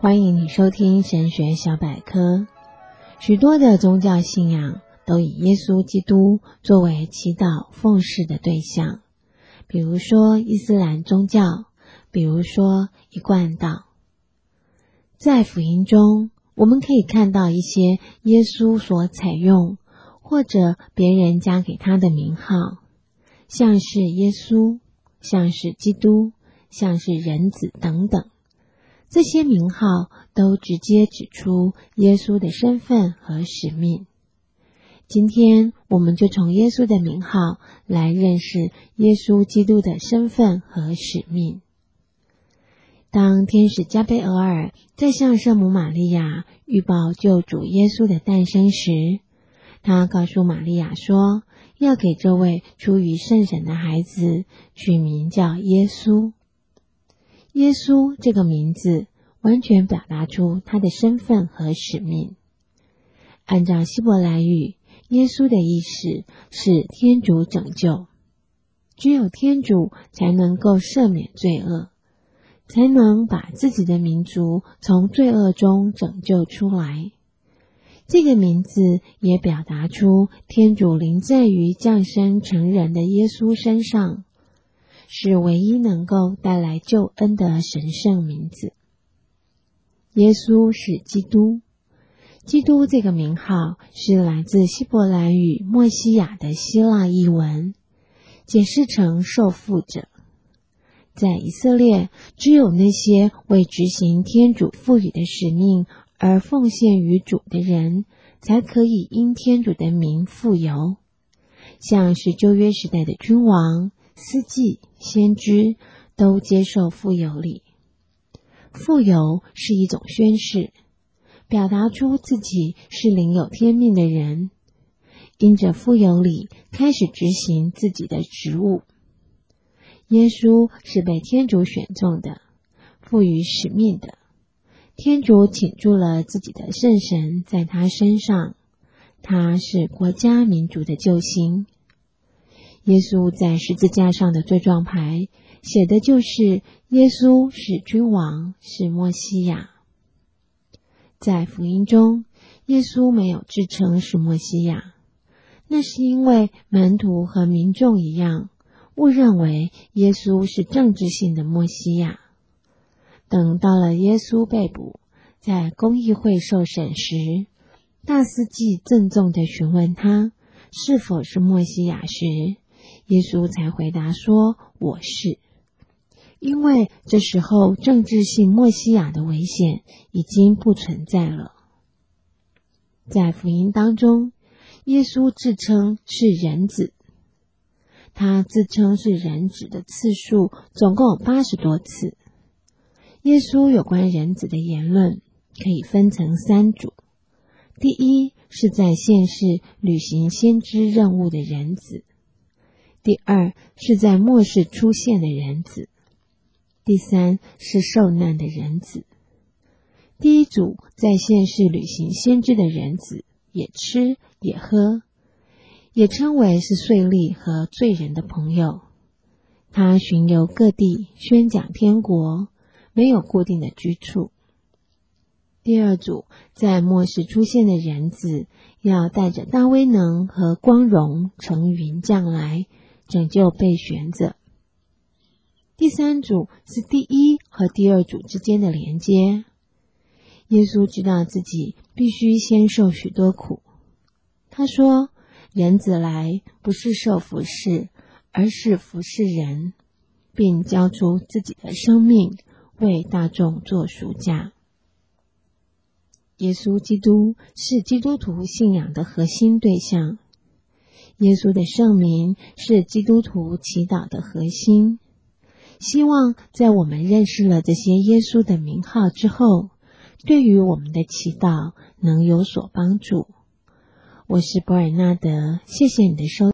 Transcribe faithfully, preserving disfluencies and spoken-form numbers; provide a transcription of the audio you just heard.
欢迎你收听神学小百科。许多的宗教信仰都以耶稣基督作为祈祷奉事的对象，比如说伊斯兰宗教，比如说一贯道。在福音中，我们可以看到一些耶稣所采用或者别人加给他的名号，像是耶稣，像是基督，像是人子等等。这些名号都直接指出耶稣的身份和使命。今天我们就从耶稣的名号来认识耶稣基督的身份和使命。当天使加贝俄尔在向圣母玛利亚预报救主耶稣的诞生时，他告诉玛利亚说，要给这位出于圣神的孩子取名叫耶稣。耶稣这个名字完全表达出他的身份和使命。按照希伯来语，耶稣的意思是天主拯救，只有天主才能够赦免罪恶，才能把自己的民族从罪恶中拯救出来。这个名字也表达出天主临在于降生成人的耶稣身上，是唯一能够带来救恩的神圣名字。耶稣是基督，基督这个名号是来自希伯来语默西亚的希腊译文，解释成受傅者。在以色列，只有那些为执行天主赋予的使命而奉献于主的人，才可以因天主的名傅油。像是旧约时代的君王、司祭、先知都接受傅油礼。傅油是一种宣誓，表达出自己是领有天命的人，因着傅油礼开始执行自己的职务。耶稣是被天主选中的，赋予使命的。天主倾注了自己的圣神在他身上，他是国家民族的救星。耶稣在十字架上的罪状牌写的就是耶稣是君王，是默西亚。在福音中，耶稣没有自称是默西亚，那是因为门徒和民众一样误认为耶稣是政治性的默西亚。等到了耶稣被捕，在公议会受审时，大司祭郑重地询问他是否是默西亚时，耶稣才回答说，我是。因为这时候政治性默西亚的危险已经不存在了。在福音当中，耶稣自称是人子，他自称是人子的次数总共有八十多次。耶稣有关人子的言论可以分成三组。第一，是在现世履行先知任务的人子；第二，是在末世出现的人子；第三，是受难的人子。第一组在现世履行先知的人子，也吃也喝，也称为是税吏和罪人的朋友。他巡游各地，宣讲天国，没有固定的居处。第二组在末世出现的人子，要带着大威能和光荣乘云降来，拯救被选者。第三组是第一和第二组之间的连接。耶稣知道自己必须先受许多苦。他说，人子来不是受服侍，而是服侍人，并交出自己的生命，为大众做赎价。耶稣基督是基督徒信仰的核心对象。耶稣的圣名是基督徒祈祷的核心。希望在我们认识了这些耶稣的名号之后，对于我们的祈祷能有所帮助。我是博尔纳德，谢谢你的收听。